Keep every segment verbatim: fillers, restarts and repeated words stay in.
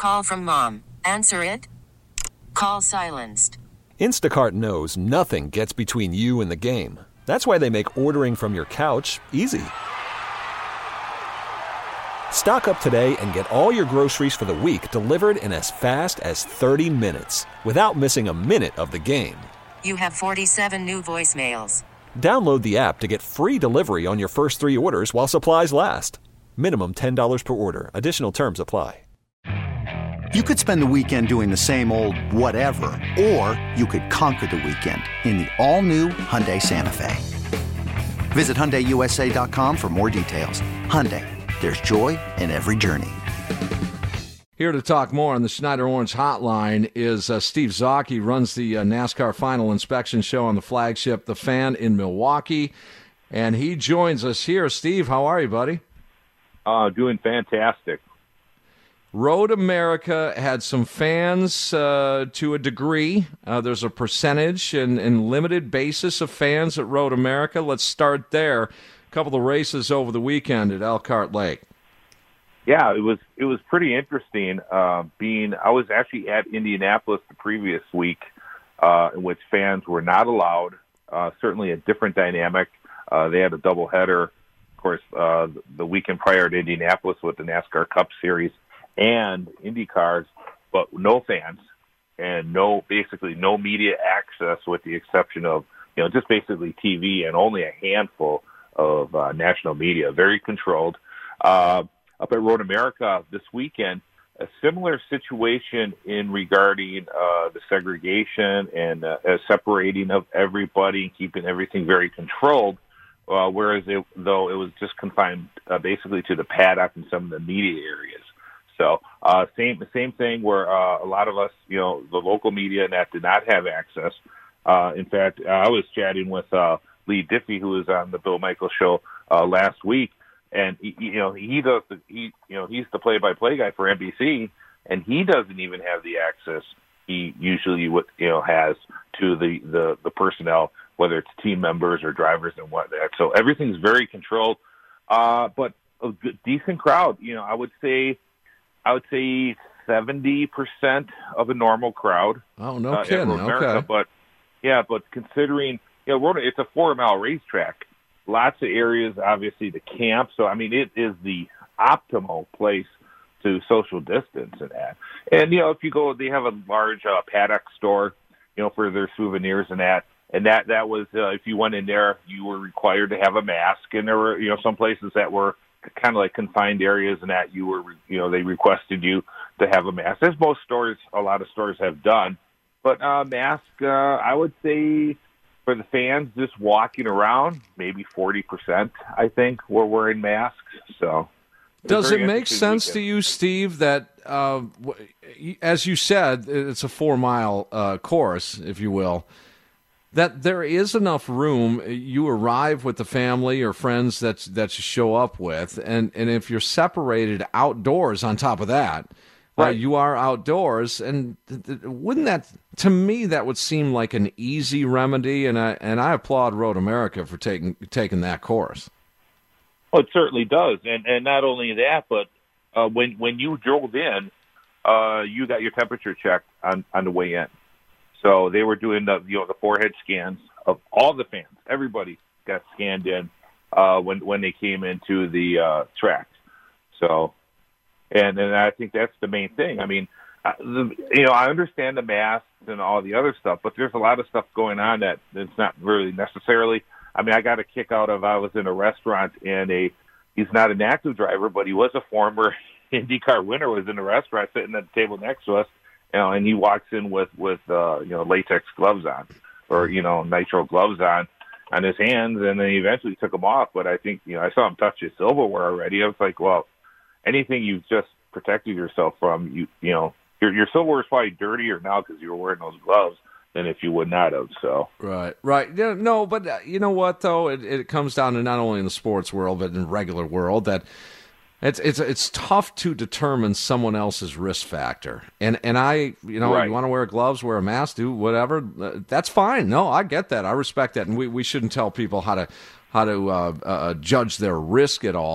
call from mom. Answer it. Call silenced. Instacart knows nothing gets between you and the game. That's why they make ordering from your couch easy. Stock up today and get all your groceries for the week delivered in as fast as thirty minutes without missing a minute of the game. You have forty-seven new voicemails. Download the app to get free delivery on your first three orders while supplies last. Minimum ten dollars per order. Additional terms apply. You could spend the weekend doing the same old whatever, or you could conquer the weekend in the all-new Hyundai Santa Fe. Visit Hyundai U S A dot com for more details. Hyundai, there's joy in every journey. Here to talk more on the Schneider Orange Hotline is uh, Steve Zocchi, runs the uh, NASCAR Final Inspection Show on the flagship The Fan in Milwaukee, and he joins us here. Steve, how are you, buddy? Uh, doing fantastic. Road America had some fans uh, to a degree. Uh, there's a percentage and, and limited basis of fans at Road America. Let's start there. A couple of races over the weekend at Elkhart Lake. Yeah, it was it was pretty interesting. Uh, being I was actually at Indianapolis the previous week, uh, in which fans were not allowed. Uh, certainly a different dynamic. Uh, they had a doubleheader, of course, uh, the weekend prior to Indianapolis with the NASCAR Cup Series and Indy cars, but no fans and no, basically no media access with the exception of, you know, just basically T V and only a handful of uh, national media, very controlled. Uh, up at Road America this weekend, a similar situation in regarding uh, the segregation and uh, separating of everybody and keeping everything very controlled, uh, whereas it, though it was just confined uh, basically to the paddock and some of the media areas. So uh, same same thing where uh, a lot of us, you know, the local media and that did not have access. Uh, in fact, uh, I was chatting with uh, Lee Diffie, who was on the Bill Michaels show uh, last week, and he, you know he does the, he you know he's the play-by-play guy for N B C, and he doesn't even have the access he usually would you know has to the, the, the personnel, whether it's team members or drivers and whatnot. So everything's very controlled, uh, but a good, decent crowd. You know, I would say. I would say seventy percent of a normal crowd. Oh, no uh, kidding. America. Okay. But, yeah, but considering, you know, it's a four-mile racetrack. Lots of areas, obviously, to camp. So, I mean, it is the optimal place to social distance and that. And, you know, if you go, they have a large uh, paddock store, you know, for their souvenirs and that. And that, that was, uh, if you went in there, you were required to have a mask. And there were, you know, some places that were kind of like confined areas and that you were, you know, they requested you to have a mask, as most stores, a lot of stores have done. But uh, mask, uh, I would say for the fans just walking around, maybe forty percent, I think, were wearing masks. So, does it make sense weekend. to you, Steve, that, uh, as you said, it's a four-mile uh, course, if you will, that there is enough room, you arrive with the family or friends that, that you show up with, and, and if you're separated outdoors on top of that, right. uh, you are outdoors, and th- th- wouldn't that, to me, that would seem like an easy remedy, and I, and I applaud Road America for taking taking that course. Well, it certainly does, and and not only that, but uh, when, when you drove in, uh, you got your temperature checked on, on the way in. So they were doing the you know the forehead scans of all the fans. Everybody got scanned in uh, when when they came into the uh, track. So, and and I think that's the main thing. I mean, uh, the, you know, I understand the masks and all the other stuff, but there's a lot of stuff going on that it's not really necessarily. I mean, I got a kick out of I was in a restaurant and a he's not an active driver, but he was a former IndyCar winner. Was in a restaurant sitting at the table next to us. You know, and he walks in with with uh, you know latex gloves on, or you know nitrile gloves on, on his hands, and then he eventually took them off. But I think you know I saw him touch his silverware already. I was like, well, anything you've just protected yourself from, you you know your your silverware is probably dirtier now because you were wearing those gloves than if you would not have. So right, right, yeah, no, but uh, you know what though, it it comes down to not only in the sports world but in the regular world that. It's it's it's tough to determine someone else's risk factor, and and I you know right. you want to wear gloves, wear a mask, do whatever. Uh, that's fine. No, I get that. I respect that, and we, we shouldn't tell people how to how to uh, uh, judge their risk at all.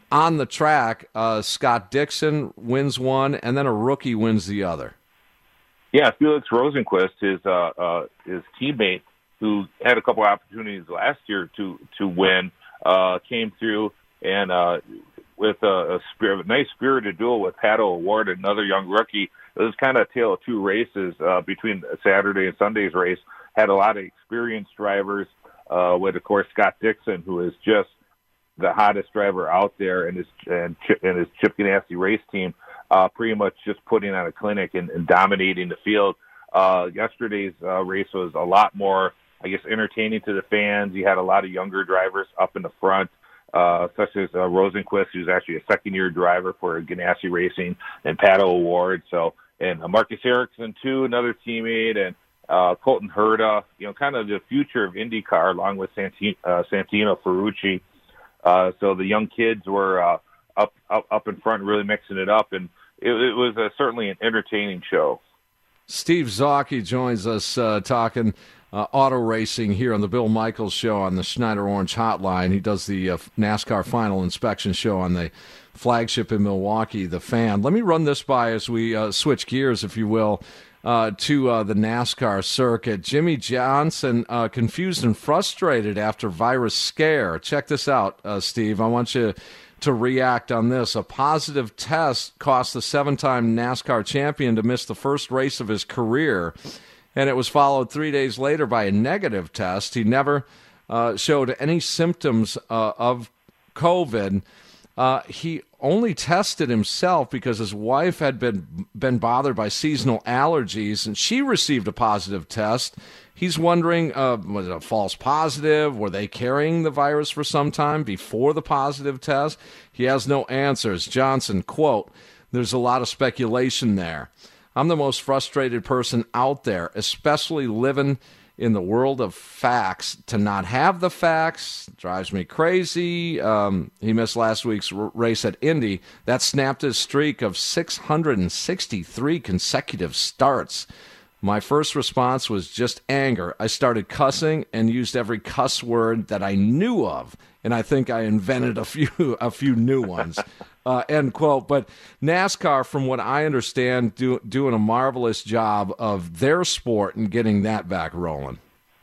on the track, uh, Scott Dixon wins one, and then a rookie wins the other. Yeah, Felix Rosenqvist, his uh, uh, his teammate, who had a couple opportunities last year to to win, uh, came through and uh, with a, a, spirit, a nice spirited duel with Pato O'Ward, another young rookie. It was kind of a tale of two races uh, between Saturday and Sunday's race. Had a lot of experienced drivers, uh, with of course Scott Dixon, who is just the hottest driver out there, and his and, and his Chip Ganassi race team. Uh, pretty much just putting on a clinic and, and dominating the field. Uh, yesterday's uh, race was a lot more, I guess, entertaining to the fans. You had a lot of younger drivers up in the front, uh, such as uh, Rosenqvist, who's actually a second-year driver for Ganassi Racing, and Pato O'Ward. So, and uh, Marcus Ericsson, too, another teammate, and uh, Colton Herta, you know, kind of the future of IndyCar, along with Santino, uh, Santino Ferrucci. Uh, so the young kids were uh, up, up up in front, really mixing it up, and it, it was uh, certainly an entertaining show. Steve Zocchi joins us uh, talking uh, auto racing here on the Bill Michaels Show on the Schneider Orange Hotline. He does the uh, NASCAR Final Inspection Show on the flagship in Milwaukee, The Fan. Let me run this by as we uh, switch gears, if you will, uh, to uh, the NASCAR circuit. Jimmy Johnson uh, confused and frustrated after virus scare. Check this out, uh, Steve. I want you to react on this. A positive test cost the seven-time NASCAR champion to miss the first race of his career, and it was followed three days later by a negative test. He never uh, showed any symptoms uh, of COVID. Uh, he only tested himself because his wife had been been bothered by seasonal allergies, and she received a positive test. He's wondering, uh, was it a false positive? Were they carrying the virus for some time before the positive test? He has no answers. Johnson, quote, "There's a lot of speculation there. I'm the most frustrated person out there, especially living in the world of facts. To not have the facts drives me crazy." Um, he missed last week's r- race at Indy. That snapped his streak of six hundred sixty-three consecutive starts. My first response was just anger. I started cussing and used every cuss word that I knew of, and I think I invented a few a few new ones. Uh, end quote. But NASCAR, from what I understand, do, doing a marvelous job of their sport and getting that back rolling.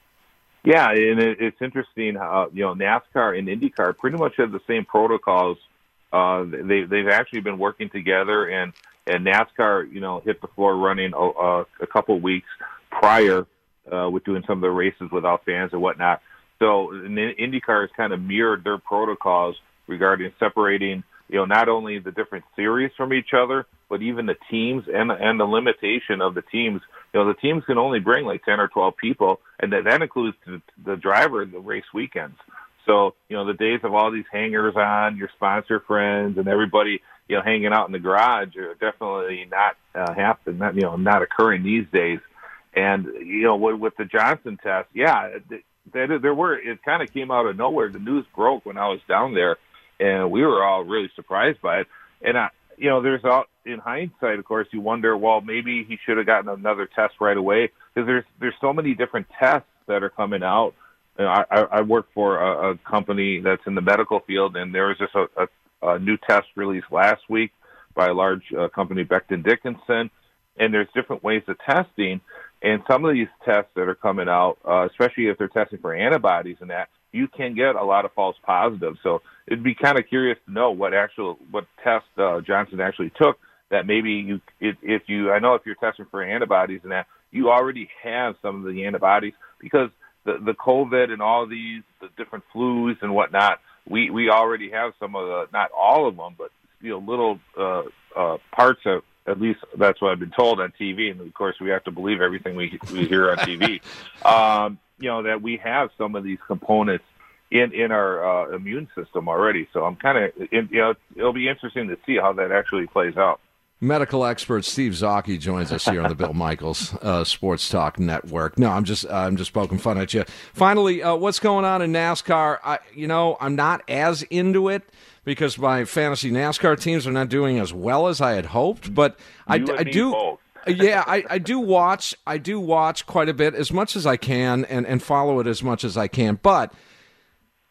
Yeah, and it, it's interesting how, you know, NASCAR and IndyCar pretty much have the same protocols. Uh, they, they've actually been working together, and, and NASCAR, you know, hit the floor running a, a, a couple weeks prior uh, with doing some of the races without fans and whatnot. So and IndyCar has kind of mirrored their protocols regarding separating, you know, not only the different series from each other, but even the teams and and the limitation of the teams. You know, the teams can only bring like ten or twelve people, and that, that includes the, the driver and the race weekends. So, you know, the days of all these hangers on, your sponsor friends, and everybody, you know, hanging out in the garage are definitely not uh, happen, not, you know, not occurring these days. And, you know, with, with the Johnson test, yeah, there, there were, it kind of came out of nowhere. The news broke when I was down there, and we were all really surprised by it. And, I, you know, there's all, in hindsight, of course, you wonder, well, maybe he should have gotten another test right away, because there's there's so many different tests that are coming out. You know, I, I work for a, a company that's in the medical field, and there was just a, a, a new test released last week by a large uh, company, Becton Dickinson, and there's different ways of testing. And some of these tests that are coming out, uh, especially if they're testing for antibodies and that, you can get a lot of false positives. So it'd be kind of curious to know what actual what test uh, Johnson actually took. That maybe you, if, if you, I know if you're testing for antibodies and that, you already have some of the antibodies, because the the COVID and all these the different flus and whatnot, we we already have some of the, not all of them, but you know, little uh, uh, parts of. At least that's what I've been told on T V, and of course we have to believe everything we we hear on T V. um, you know, that we have some of these components in in our uh, immune system already. So I'm kind of, you know, it'll be interesting to see how that actually plays out. Medical expert Steve Zocchi joins us here on the Bill Michaels uh, Sports Talk Network. No, I'm just uh, I'm just poking fun at you. Finally, uh, what's going on in NASCAR? I, you know, I'm not as into it, because my fantasy NASCAR teams are not doing as well as I had hoped. But I, I do, yeah, I, I do watch. I do watch quite a bit, as much as I can, and, and follow it as much as I can. But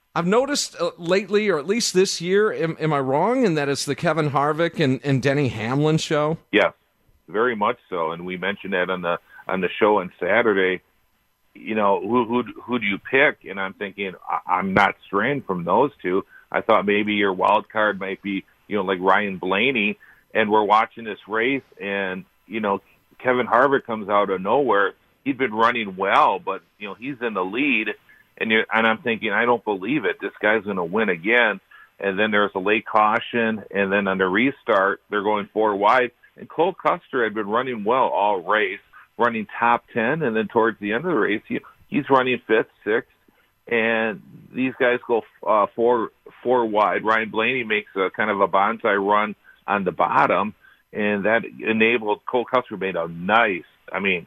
I've noticed uh, lately, or at least this year, am, am I wrong in that it's the Kevin Harvick and, and Denny Hamlin show? Yes, very much so. And we mentioned that on the on the show on Saturday. You know, who who who do you pick? And I'm thinking I, I'm not straying from those two. I thought maybe your wild card might be, you know, like Ryan Blaney. And we're watching this race, and you know, Kevin Harvick comes out of nowhere. He'd been running well, but you know, he's in the lead. And, you're, and I'm thinking, I don't believe it. This guy's going to win again. And then there's a late caution, and then on the restart, they're going four wide. And Cole Custer had been running well all race, running top ten, and then towards the end of the race, he, he's running fifth, sixth, and these guys go uh, four four wide. Ryan Blaney makes a kind of a bonsai run on the bottom, and that enabled Cole Custer made a nice, I mean,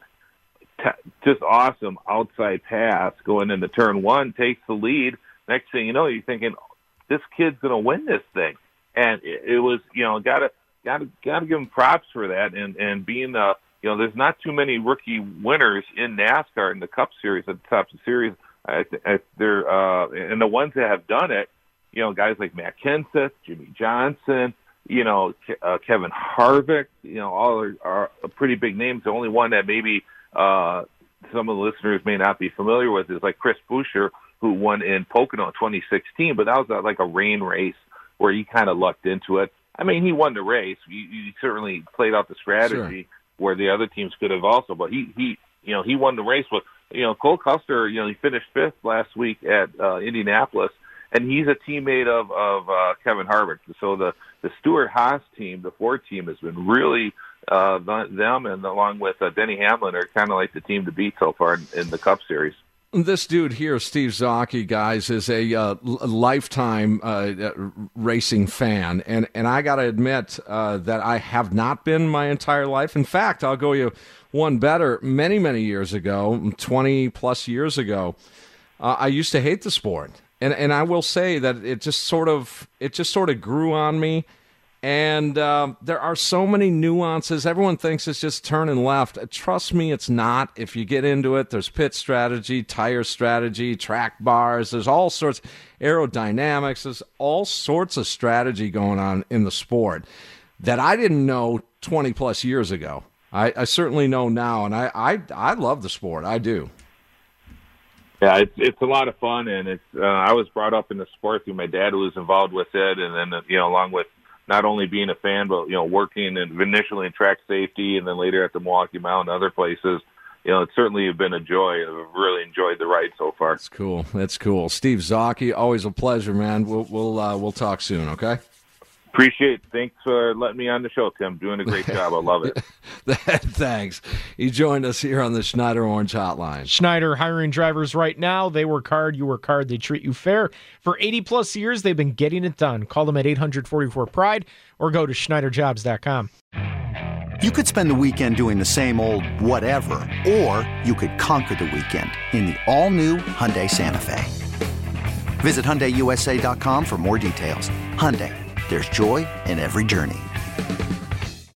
just awesome outside pass going into turn one, takes the lead. Next thing you know, you're thinking, this kid's going to win this thing. And it, it was, you know, got to got to got to give him props for that. And, and being, uh, you know, there's not too many rookie winners in NASCAR in the Cup Series, at the top of the series. I, I, they're, uh, and the ones that have done it, you know, guys like Matt Kenseth, Jimmy Johnson, you know, uh, Kevin Harvick, you know, all are, are pretty big names. The only one that maybe Uh, some of the listeners may not be familiar with is like Chris Buescher, who won in Pocono in twenty sixteen, but that was a, like a rain race where he kind of lucked into it. I mean, he won the race. He, he certainly played out the strategy sure. where the other teams could have also, but he, he, you know, he won the race. But, you know, Cole Custer, you know, he finished fifth last week at uh, Indianapolis, and he's a teammate of, of uh, Kevin Harvick. So the, the Stewart-Haas team, the Ford team, has been really Uh, them and along with uh, Denny Hamlin are kind of like the team to beat so far in, in the Cup Series. This dude here, Steve Zocchi, guys, is a uh, lifetime uh, racing fan, and, and I got to admit uh, that I have not been my entire life. In fact, I'll go you one better. Many, many years ago, twenty plus years ago, uh, I used to hate the sport, and and I will say that it just sort of it just sort of grew on me. And uh, there are so many nuances. Everyone thinks it's just turning left. Trust me, it's not. If you get into it, there's pit strategy, tire strategy, track bars. There's all sorts, aerodynamics. There's all sorts of strategy going on in the sport that I didn't know twenty plus years ago. I, I certainly know now, and I, I I love the sport. I do. Yeah, it's it's a lot of fun, and it's. Uh, I was brought up in the sport through my dad, who was involved with it, and then you know, along with not only being a fan, but, you know, working and initially in track safety and then later at the Milwaukee Mile and other places. You know, it's certainly been a joy. I've really enjoyed the ride so far. That's cool. That's cool. Steve Zocchi, always a pleasure, man. We'll we'll uh, we'll talk soon, okay? Appreciate it. Thanks for letting me on the show, Tim. Doing a great job. I love it. Thanks. He joined us here on the Schneider Orange Hotline. Schneider hiring drivers right now. They work hard. You work hard. They treat you fair. For eighty plus years, they've been getting it done. Call them at eight hundred forty-four pride or go to schneider jobs dot com. You could spend the weekend doing the same old whatever, or you could conquer the weekend in the all-new Hyundai Santa Fe. Visit Hyundai U S A dot com for more details. Hyundai. There's joy in every journey.